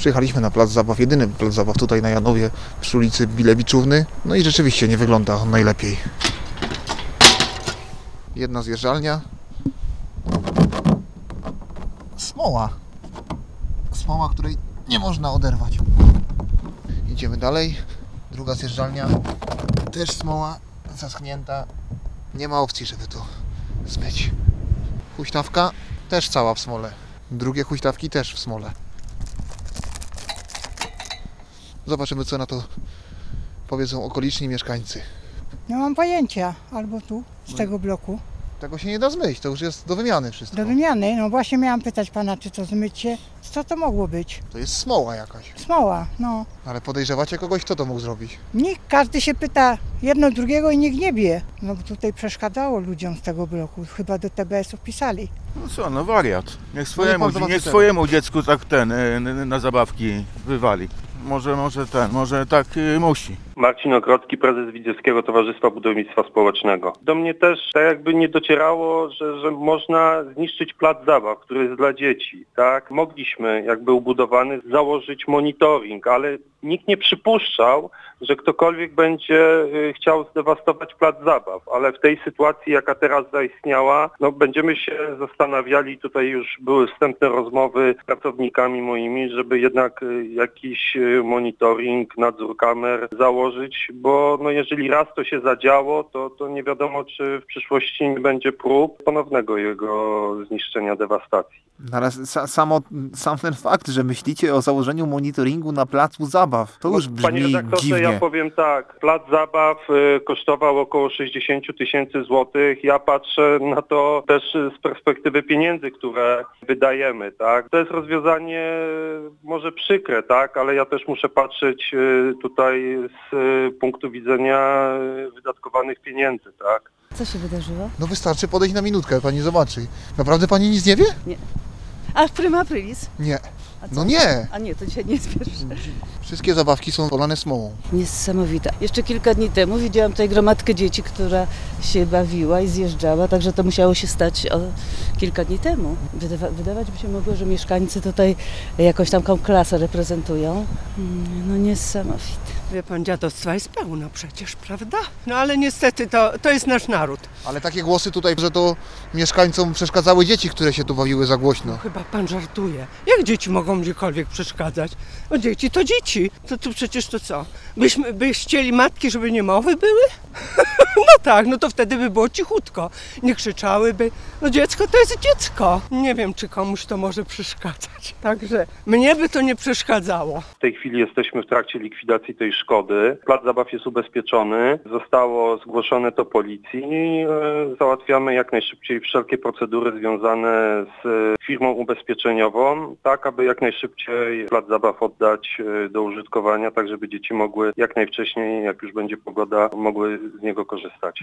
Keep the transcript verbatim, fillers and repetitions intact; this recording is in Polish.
Przyjechaliśmy na plac zabaw, jedyny plac zabaw tutaj na Janowie przy ulicy Bilewiczówny. No i rzeczywiście nie wygląda on najlepiej. Jedna zjeżdżalnia. Smoła. Smoła, której nie można oderwać. Idziemy dalej. Druga zjeżdżalnia. Też smoła zaschnięta. Nie ma opcji, żeby to zmyć. Huśtawka też cała w smole. Drugie huśtawki też w smole. Zobaczymy, co na to powiedzą okoliczni mieszkańcy. Nie mam pojęcia, albo tu, z tego bloku. Tego się nie da zmyć, to już jest do wymiany wszystko. Do wymiany, no właśnie miałam pytać pana, czy to zmycie. Co to mogło być? To jest smoła jakaś. Smoła, no. Ale podejrzewacie kogoś, kto to mógł zrobić? Nikt, każdy się pyta jedno drugiego i nikt nie wie. No bo tutaj przeszkadzało ludziom z tego bloku, chyba do T B S-u pisali. No co, no wariat. Niech swojemu, No niech swojemu dziecku tak ten y, na zabawki wywali. Może, może ten, może tak y, musi. Marcin Ogrodzki, prezes Widzieckiego Towarzystwa Budownictwa Społecznego. Do mnie też tak jakby nie docierało, że, że można zniszczyć plac zabaw, który jest dla dzieci. Tak? Mogliśmy, jak był budowany, założyć monitoring, ale nikt nie przypuszczał, że ktokolwiek będzie chciał zdewastować plac zabaw. Ale w tej sytuacji, jaka teraz zaistniała, no będziemy się zastanawiali, tutaj już były wstępne rozmowy z pracownikami moimi, żeby jednak jakiś monitoring, nadzór kamer założyć, bo no jeżeli raz to się zadziało, to, to nie wiadomo, czy w przyszłości nie będzie prób ponownego jego zniszczenia, dewastacji. Ale samo, sam ten fakt, że myślicie o założeniu monitoringu na placu zabaw, to już brzmi Panie redaktorze, dziwnie. ja powiem tak, plac zabaw y, kosztował około sześćdziesiąt tysięcy złotych. Ja patrzę na to też z perspektywy pieniędzy, które wydajemy, tak. To jest rozwiązanie może przykre, tak, ale ja też muszę patrzeć y, tutaj z y, punktu widzenia wydatkowanych pieniędzy, tak. Co się wydarzyło? No wystarczy podejść na minutkę, pani zobaczy. Naprawdę pani nic nie wie? Nie. A prima aprilis? Nie. A co? No nie. A nie, to dzisiaj nie jest pierwszy. Wszystkie zabawki są polane smołą. Niesamowite. Jeszcze kilka dni temu widziałam tutaj gromadkę dzieci, która się bawiła i zjeżdżała, także to musiało się stać o kilka dni temu. Wydawa- wydawać by się mogło, że mieszkańcy tutaj jakąś tam klasę reprezentują. No niesamowite. Wie pan, dziadostwa jest pełno przecież, prawda? No ale niestety to, to jest nasz naród. Ale takie głosy tutaj, że to mieszkańcom przeszkadzały dzieci, które się tu bawiły za głośno. No chyba pan żartuje. Jak dzieci mogą gdziekolwiek przeszkadzać? No dzieci to dzieci. To, to przecież to co? Byśmy by chcieli matki, żeby niemowy były? No tak, no to wtedy by było cichutko. Nie krzyczałyby. No dziecko to jest dziecko. Nie wiem, czy komuś to może przeszkadzać. Także mnie by to nie przeszkadzało. W tej chwili jesteśmy w trakcie likwidacji tej szkody. Plac zabaw jest ubezpieczony. Zostało zgłoszone to policji i e, załatwiamy jak najszybciej wszelkie procedury związane z e, firmą ubezpieczeniową, tak aby jak najszybciej plac zabaw oddać e, do użytkowania, tak żeby dzieci mogły jak najwcześniej, jak już będzie pogoda, mogły z niego korzystać.